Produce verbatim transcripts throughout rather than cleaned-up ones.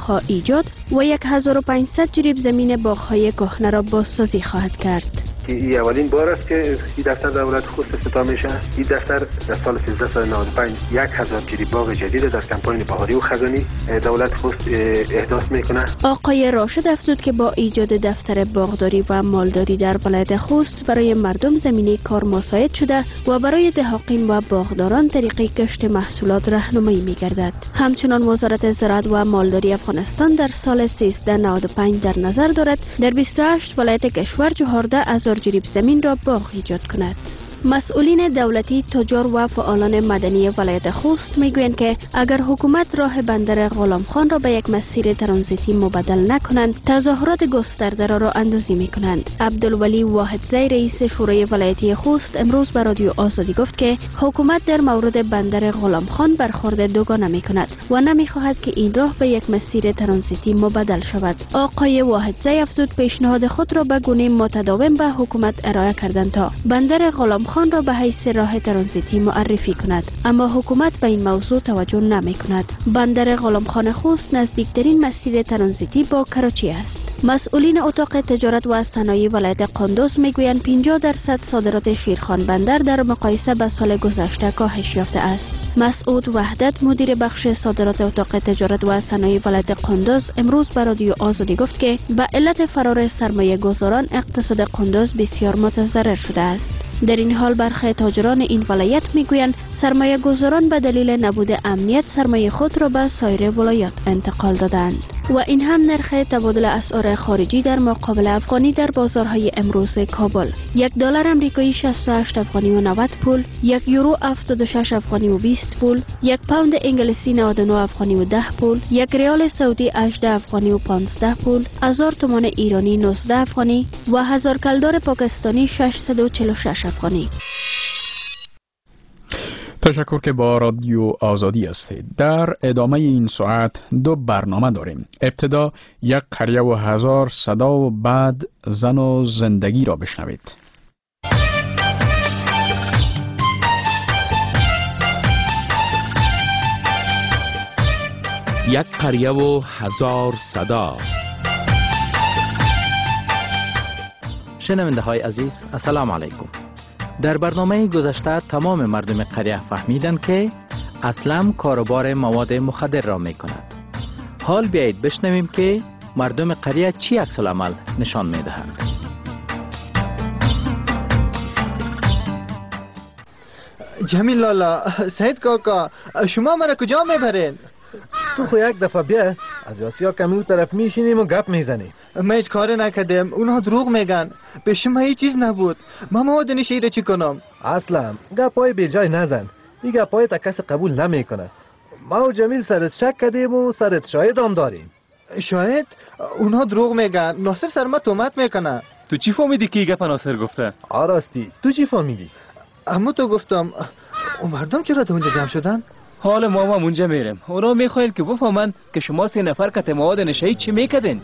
باغ‌ها ایجاد و هزار و پانصد جریب زمین باغ‌های کهنه را بازسازی خواهد کرد. این اولین بار است که این دفتر دولت خست افتتاح میشه. این دفتر در سال سیزده نود و پنج یک هزار جریب باغ جدید در کمپاین بهاری و خزانی دولت خست احداث میکنه. آقای راشد افزود که با ایجاد دفتر باغداری و مالداری در ولایت خوست برای مردم زمینه کار مساعد شده و برای دهاقین و باغداران طریق کشت محصولات راهنمایی میگردد. همچنان وزارت زراعت و مالداری افغانستان در سال سیزده نود و پنج در نظر دارد در بیست و هشت ولایت کشور چهارده هزار جریب زمین را باغ ایجاد کند. مسئولین دولتی، تجار و فعالان مدنی ولایت خوست میگویند که اگر حکومت راه بندر غلام خان را به یک مسیر ترانزیتی مبدل نکنند، تظاهرات گسترده را راه اندازی میکنند. عبدالولی واحدزی رئیس شورای ولایتی خوست امروز به رادیو آزادی گفت که حکومت در مورد بندر غلام خان برخورد دوگانه میکند و نمیخواهد که این راه به یک مسیر ترانزیتی مبدل شود. آقای واحدزی افزود پیشنهاد خود را به گونه متداوم به حکومت ارائه کردند تا بندر غلام خان را به حیث راه ترانزیتی معرفی کند، اما حکومت به این موضوع توجه نمی کند. بندر غلام خان خوست نزدیکترین مسیر ترانزیتی با کراچی است. مسئولین اتاق تجارت و صنایع ولایت قندوز میگویند پنجاه درصد صادرات شیرخوان بندر در مقایسه به سال گذشته کاهش یافته است. مسعود وحدت مدیر بخش صادرات اتاق تجارت و صنایع ولایت قندوز امروز به رادیو آزادی گفت که به علت فرار سرمایه گذاران اقتصاد قندوز بسیار متضرر شده است. در این حال برخی تاجران این ولایت میگویند سرمایه گذاران به دلیل نبود امنیت سرمایه خود را به سایر ولایات انتقال دادند. و این هم نرخ تبادل اسعار خارجی در مقابل افغانی در بازارهای امروز کابل: یک دلار امریکایی شصت و هشت افغانی و نود پول، یک یورو هفتاد و شش افغانی و بیست پول، یک پوند انگلیسی نود و نه افغانی و ده پول، یک ریال سعودی هجده افغانی و پانزده پول، هزار تومان ایرانی نوزده افغانی و هزار کلدار پاکستانی ششصد و چهل و شش افغانی. تشکر که با رادیو آزادی هستید. در ادامه این ساعت دو برنامه داریم. ابتدا یک قریه و هزار صدا و بعد زن و زندگی را بشنوید. یک قریه و هزار صدا. شنونده های عزیز، السلام علیکم. در برنامه گذشته تمام مردم قریه فهمیدند که اسلم کاروبار مواد مخدر را می کند. حال بیایید بشنویم که مردم قریه چی عکس العمل نشان می دهند. جمیل لالا، سعید کاکا، شما مرا کجا میبرین؟ تو خو یک دفعه بیا، از آسیا کمی اون طرف میشینیم و گپ میزنیم. من هیچ کاری نکردم، اونها دروغ میگن. به شما هیچ چیز نبود. من مواد نشی را چی کنم؟ اصلا گپای بی جای نزن. این گپای تا کسی قبول نمیکنه. ما و جمیل سرت شک کردیم و سرت شاهد هم داریم. شاهد؟ اونها دروغ میگن. ناصر سر ما تهمت میکنه. تو چی فهمیدی که گپ ناصر گفته؟ آراستی تو چی فهمیدی؟ اما تو گفتم. اون مردم چرا تو اونجا جمع شدن؟ حال ما هم اونجا میریم. اونا میخواین که بفهمن که شما سه نفر کت مواد نشایی چی میکدین.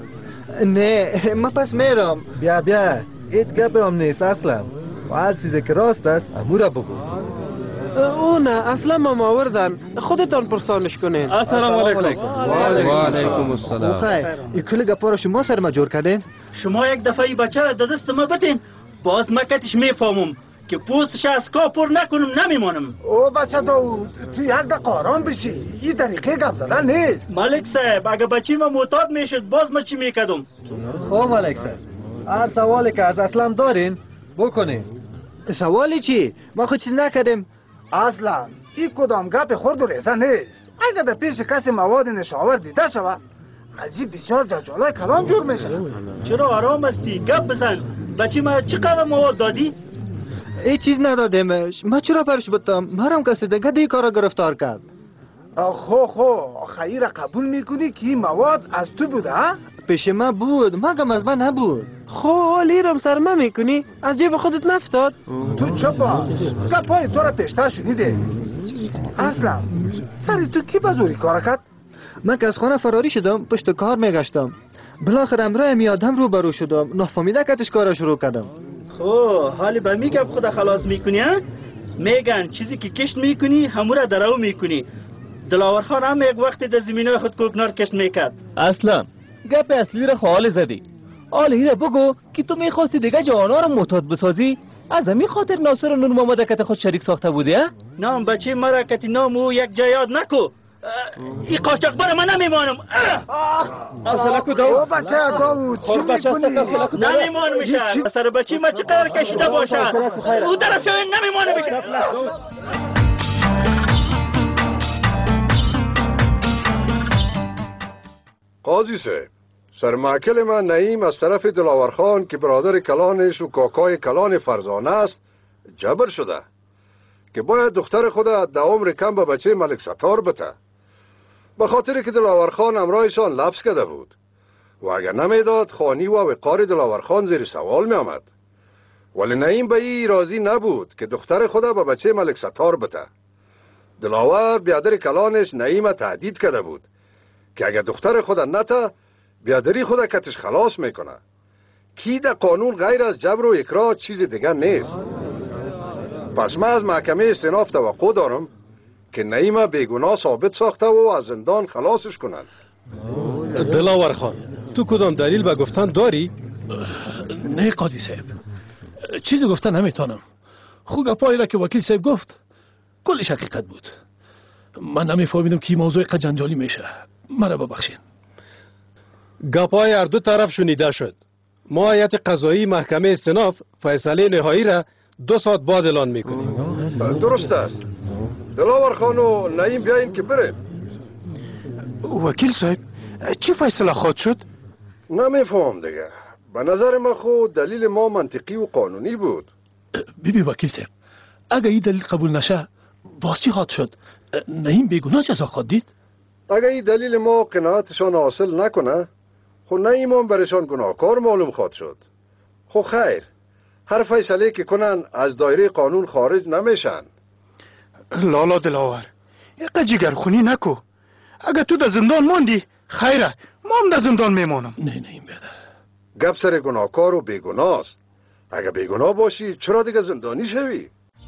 نه ما پس میرم. بیا بیا، ایت گپ هم نیست اصلا. و هر چیزی که راست است امورا بگو. او نه اصلا ما آوردن، خودتان پرسانش کنین. السلام علیکم. و علیکم السلام. خیر این کل گپا را شما سر ما جور کردین؟ شما یک دفعه ای بچه را دست ما بدین، باز ما کتش میفهمم که پوستش از کاپور نکنم نمیمانم. او بچه داود، تو یک دقیقه آرام بشی. این طریقه گپ زدن نیست. ملک صاحب اگه بچی ما معتاد میشد باز ما چی میکدم؟ خب ملک صاحب، هر سوالی که از اسلام دارین بکنین. سوالی چی؟ ما خود چیز نکردیم. اصلا این کدام گپ خورد و ریزه نیست. اگه در پیش کسی مواد نشاور دیده شود از این بسیار جنجالای کلام جور میشه. چرا آرام استی؟ گپ بزن. بچی ما چقدر مواد دادی؟ ای چیز ندادمش. ما چرا برش بودم؟ مرم کسی دیگه دی کارا گرفتار کرد. خو خو خیر قبول میکنی که این مواد از تو بوده؟ پیش ما بود، مگم از من نبود. خو لیرم سرما میکنی؟ از جیب خودت نفتاد؟ تو چپا گپای تو را پیشتر شنیده. اصلا سری تو کی بزوری کار کرد؟ من که از خانه فراری شدم پشت کار میگشتم. بالاخره امرای میادم رو برو شدم. نفهمیده کتش کارا شروع کردم. خو حالی با میگم خدا خلاص میکنی ها؟ میگن چیزی که کشت میکنی همورا درو میکنی. دلاور خان هم یک وقتی در زمینای خود کوکنار کشت میکرد. اصلا گپ اصلی را خال زدی. آل هیره بگو که تو میخواستی دیگه جوانا رو معتاد بسازی؟ از همین خاطر ناصر و نور محمد کت خود شریک ساخته بودی؟ نام بچه مرا کتی نام او یک جا یاد نکو. این قاچاق بر من نمیمانم. اصلا کو داو بچه داو چی میکنی؟ نمیمان میشه. سر بچه ما چه قرار کشیده باشه؟ او طرف شوین نمیمانه میشه. قاضی صاحب، سرمعکل من نعیم از طرف دلاور خان که برادر کلانش و کاکای کلان فرزانه است جبر شده که باید دختر خود در عمر کم به بچه ملک ستار بته، به خاطر که دلاور خان امرایشان لبس کرده بود و اگر نمیداد خانی و وقار دلاور خان زیر سوال می آمد. ولی نعیم به این راضی نبود که دختر خود به بچه ملک ستار بته. دلاور بیادر کلانش نعیم تهدید کرده بود که اگر دختر خود نته بیادری خود کتش خلاص میکنه. کی در قانون غیر از جبر و اکراه چیز دیگر نیست. پس من از محکمه استئناف توقع دارم که نعیم بیگناه ثابت ساخته و از زندان خلاصش کنن. دلاور خان، تو کدام دلیل به گفتن داری؟ نه قاضی صاحب، چیزی گفتن نمیتونم. خو گپایی را که وکیل صاحب گفت کلش حقیقت بود. من نمیفهمیدم که موضوع قد جنجالی میشه. مرا ببخشید. گپای هر دو طرف شنیده شد. ما هیئت قضایی محکمه استئناف فیصله نهایی را دو ساعت بعد اعلان میکنیم. درست است. دلاور خان و نعیم بیاین که بریم. وکیل صاحب چی فیصله خواهد شد؟ نمیفهم دیگه. به نظر من خود دلیل ما منطقی و قانونی بود. بیبی وکیل صاحب، اگه این دلیل قبول نشه باز چی خواهد شد؟ نعیم بیگناه جزا خواهد دید؟ اگه این دلیل ما قناعتشان حاصل نکنه خو نعیم هم برشان گناهکار معلوم خواهد شد. خو خیر، هر فیصله که کنن از دایره قانون خارج نمیشن. لالا دلاور، یک جگرخونی نکو. اگه تو در زندان ماندی خیره، ما هم در زندان میمانم. نه نه این بیده گپ سر گناهکار و بیگناه است. اگه بیگناه باشی چرا دیگه زندانی شوی؟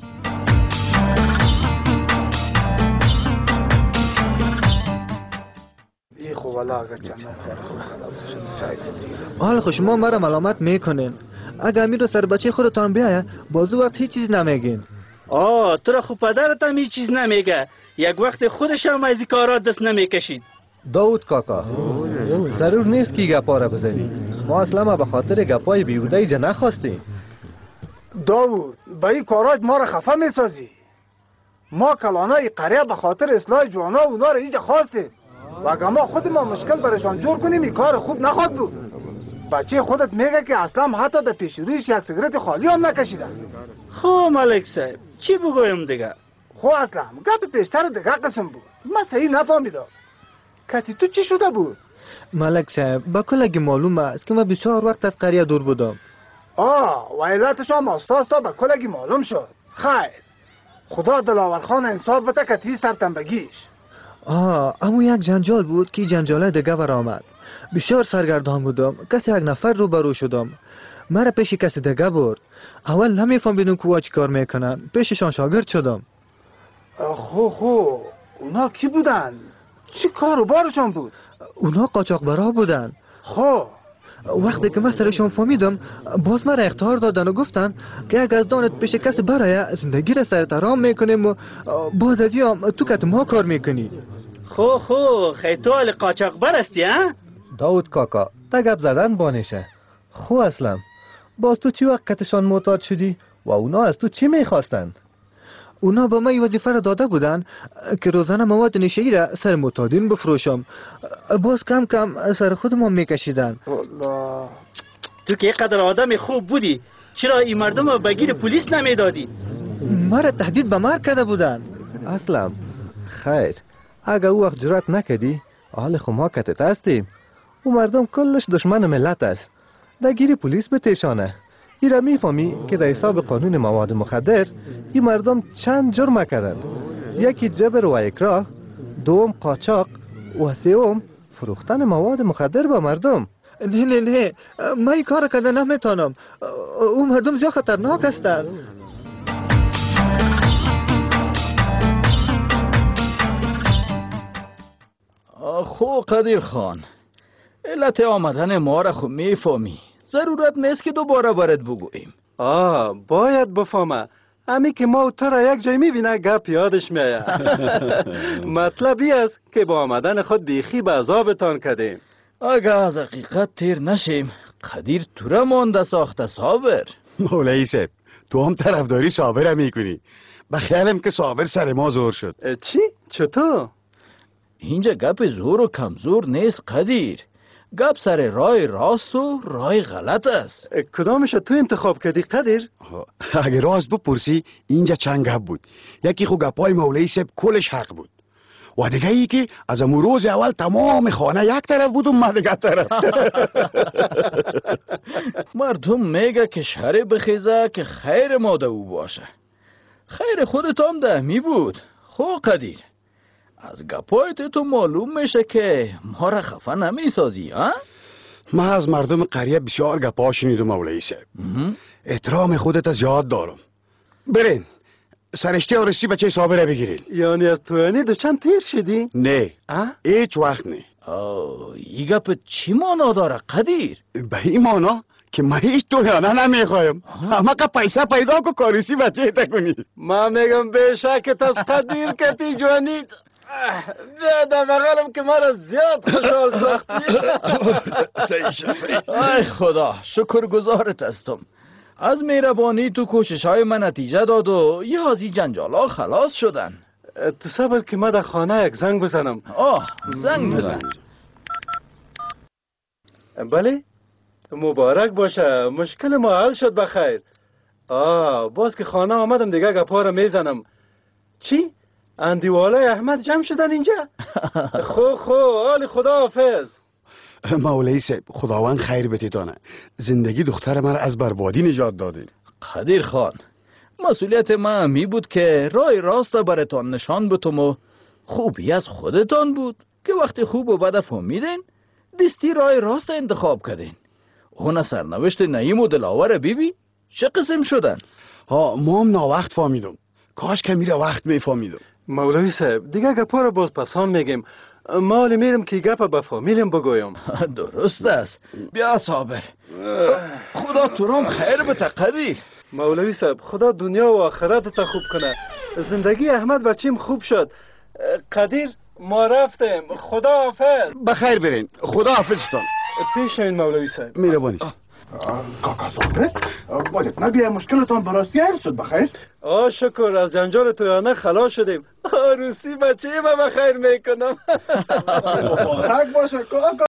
حال خوش ما مرا ملامت میکنین. اگه امیر و سر بچه خودتان بیایه بازو وقت هیچ چیز نمیگین. آه تو را خوب پدرت هم هیچ چیز نمیگه. یک وقت خودش هم از این کارات دست نمیکشید. داود کاکا، ضرور نیست که گپا را بزنی. ما اصلا ما به خاطر گپای بیهوده ایجا نخواستیم. داود به این کارات ما را خفه میسازی. ما کلانای قریه به خاطر اصلاح جوانا و اونا را ایجا خواستیم و اگه ما خود ما مشکل برشان جور کنیم این کار خوب نخواد بود. بچه خودت میگه که اصلا حتی در پیش رویش یک سیگرت خالی هم نکشیده. خب ملک صاحب چی بگویم دیگه؟ خب اصلا گپ پیشتر دیگه قسم بود. من صحیح نفهمیدم. کتی تو چی شده بود؟ ملک صاحب با کلگی معلوم است که من بسیار وقت از قریه دور بودم. آه و علتش هم آستاستا با کلگی معلوم شد. خیر خدا دلاور خان انصاف بده کتی سرتنبگیش. آه اما یک جنجال بود که جنجاله دیگه برآمد. بسیار سرگردان بودم. کسی یک نفر رو برو شدم. مرا پیش کسی دیگه برد. اول نمیفهمیدم که وا چی کار میکنن. پیششان شاگرد شدم. خو خو اونا کی بودن؟ چی کار و بارشان بود؟ اونا قاچاقبرا بودن. خو وقتی که من سرشان فهمیدم باز مرا اختیار دادن و گفتن که اگه از دانت پیش کسی برای زندگی را سرت آرام میکنیم و بعد از این تو کت ما کار میکنی. خو خو خیتوال قاچاقبر استی ها؟ داود کاکا تا گپ زدن بانشه. خو اسلم باز تو چی وقتشان معتاد شدی و اونا از تو چی میخواستن؟ اونا با من وظیفه را داده بودن که روزانه مواد نشه‌ای را سر معتادین بفروشم. باز کم کم سر خودم میکشیدن. والله تو که قدر آدم خوب بودی چرا این مردم را بگیر پلیس نمیدادی؟ مرا تهدید به مرگ کرده بودن. اسلم خیر اگه او وقت جرأت نکدی حال خو ما کتت هستیم. او مردم کلش دشمن ملت است. دگیری پلیس بتیشانه. ایرا میفهمی که در حساب قانون مواد مخدر این مردم چند جرم کردن. یکی جبر و اکراه، دوم قاچاق و سوم فروختن مواد مخدر به مردم. نه نه نه من این کار کرده نمیتونم. او مردم زیاد خطرناک هستند. خو قدیر خان، علت آمدن ما را خو میفهمی. ضرورت نیست که دوباره برات بگوییم. آه باید بفهمه. امی که ما تو را یک جای میبینه گپ یادش میآید. مطلب ای است که با آمدن خود بیخی به عذابتان کردیم. اگه از حقیقت تیر نشیم قدیر تو را مانده ساخته صابر. مولایی صاحب تو هم طرفداری صابر میکنی. به خیالم که صابر سر ما زور شد. چی؟ چطور؟ اینجا گپ زور و کمزور نیست قدیر. گپ سر راه راست و راه غلط است. کدامش تو انتخاب کردی قدیر؟ اگه راست بپرسی اینجا چند گپ بود. یکی خو گپای مولایی صاحب کلش حق بود و دیگه ای که از امو روز اول تمام خانه یک طرف بود و ما دیگه طرف. مردم میگه که شر بخیزه که خیر ما ده او باشه. خیر خودت هم ده می بود. خو قدیر از گپایت تو معلوم میشه که ما را خفه نمی سازی ها؟ من از مردم قریه بسیار گپا شنیدم مولایی صاحب. احترام خودت از یاد دارم. برین سرشتی آرستی بچه صابره بگیرین. یعنی از توانی دو چند تیر شدی؟ نه هیچ وقت نه. ای گپ چی مانا داره قدیر؟ به این مانا که من هیچ تویانه نمیخوایم. اما که پیسه پیدا که کارسی بچه تکنی. من میگم بشکت از قدیر کتی جوانید. در بغلم که مرا زیاد خوشحال ساختی. ای خدا شکرگزارت هستم. از مهربانی تو کوشش های من نتیجه داد و یه هازی جنجال ها خلاص شدن. تو صبر که من در خانه یک زنگ بزنم. آه زنگ بزن. بله مبارک باشه مشکل ما حل شد بخیر. آه باز که خانه آمدم دیگه گپا را میزنم. چی؟ اندیوالای احمد جمع شدن اینجا؟ خو خو حال خدا حافظ. مولایی صاحب خداوند خیر بتیتانه. زندگی دختر من از بربادی نجات داده. قدیر خان مسئولیت من می بود که راه راست براتان نشان بتم و خوبی از خودتان بود که وقتی خوب و بد فهمیدین دستی راه راست انتخاب کردین. اون سرنوشت نعیم و دلاور بیبی چه قسم شدن؟ ها ما هم ناوقت فهمیدم. کاش که میره وقت میفهمیدم. مولوی صاحب دیگه گپا رو باز پسان میگیم. مال میرم که گپ به فامیلم بگویم. درست است. بیا صابر خدا تو رام خیر بده قدیر. مولوی صاحب خدا دنیا و آخرت تا خوب کنه. زندگی احمد بچیم خوب شد. قدیر ما رفتیم. خدا حافظ. بخیر برین. خدا حافظتان. پیش این مولوی صاحب. میربانید. کاکا صابر باید نبیه مشکلتان براستی حل شد بخیر. آه شکر از جنجال تویانه خلاص شدیم. عروسی بچه ما بخیر میکنم. مبارک باشه کاکا.